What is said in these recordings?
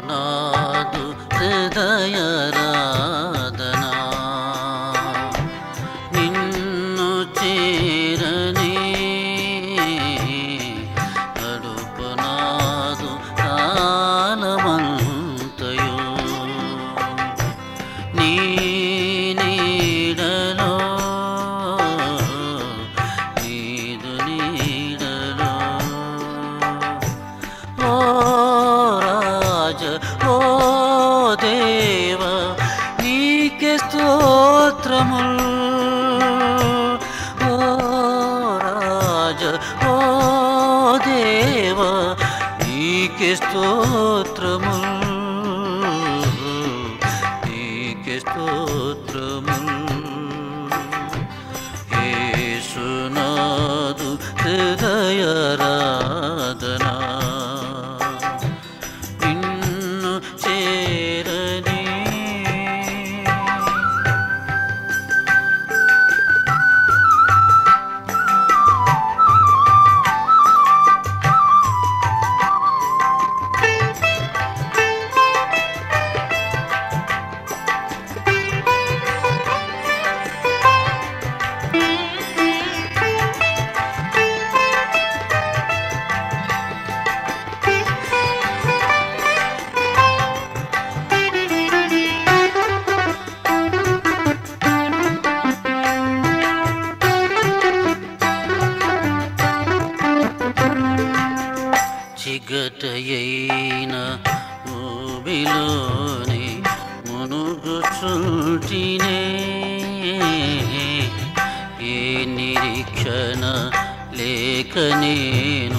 నాదు హృదయరాధనా నిన్ను చేరని నడుపు నాదు కాలమంతయు నీ నీడలో నీదు నీడలో ఓ రాజ ఓ దేవ నీకే స్తోత్రముల్ ఓ రాజ ఓ దేవ నీకే స్తోత్రముల్ నీకే స్తోత్రముల్ యేసునాదు హృదయరాధనా నిన్ను చేరని చిగటయైన ఊబిలోని మునుగుచుంటినే ఏ నిరీక్షణ లేక నేను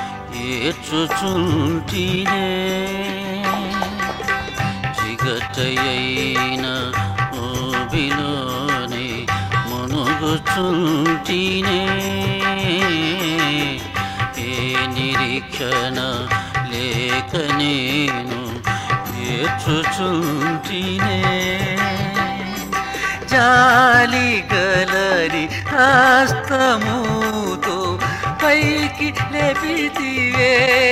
ఏడ్చుచుంటినే చిగటయైన ఊబిలోని మునుగుచుంటినే ఏ నిరీక్షణ లేక నేను ఏడ్చుచుంటినే జాలి గలని హస్తముతో పైకి లేపితివే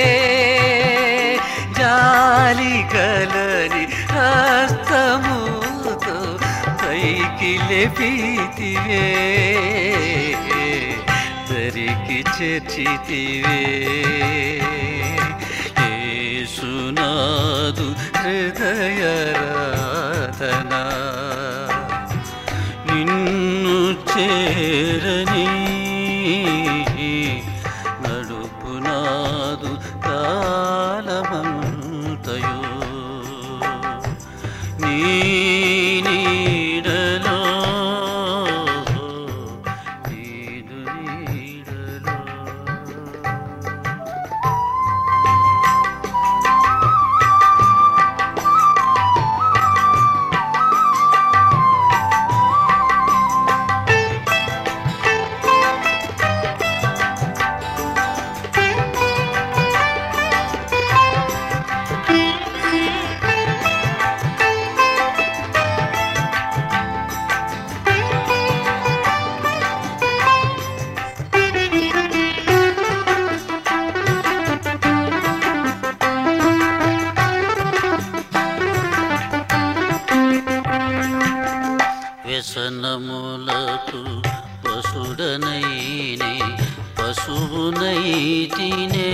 జాలి గలని హస్తముతో పైకి లేపితివే దరికి చేర్చితివే యేసునాదు హృదయరాధనా నిన్ను చేరని నడుపు నాదు కాలమంతయు నీ నీడలో నీదు నీడలో వ్యసనములకు పశుడనైనే పశువునైతినే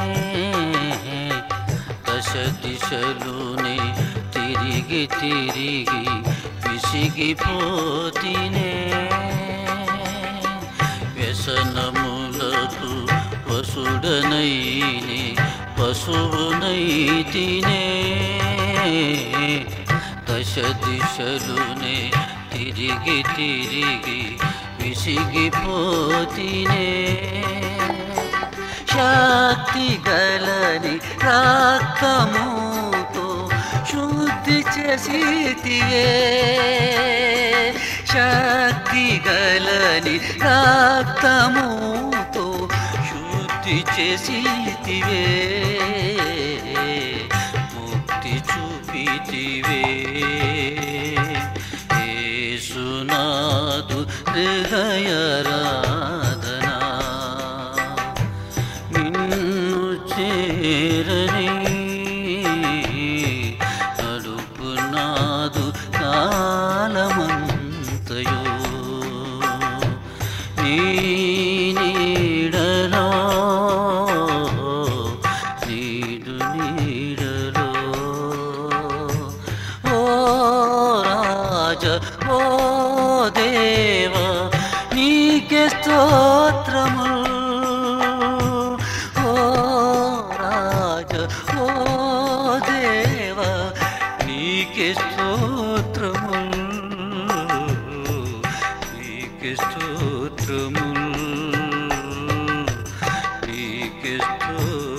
దశ దిశలునే తిరిగి తిరిగి విసిగిపోతినే వ్యసనములకు పశుడనైనే పశువునైతినే దశ దిశలునే తిరిగి తిరిగి విసిగిపోతినే శక్తి గలని రక్తముతో శుద్ధి చేసితివే శక్తి గలని రక్తముతో శుద్ధి చేసితివే ముక్తి చూపితివే యేసునాదు హృదయరాధనా నిన్ను చేరని రాజ ఓ దేవ నీకే స్తోత్రము ఓ రాజ ఓ దేవ నీకే స్తోత్రము నీకే స్తోత్రము నీకే స్తోత్రము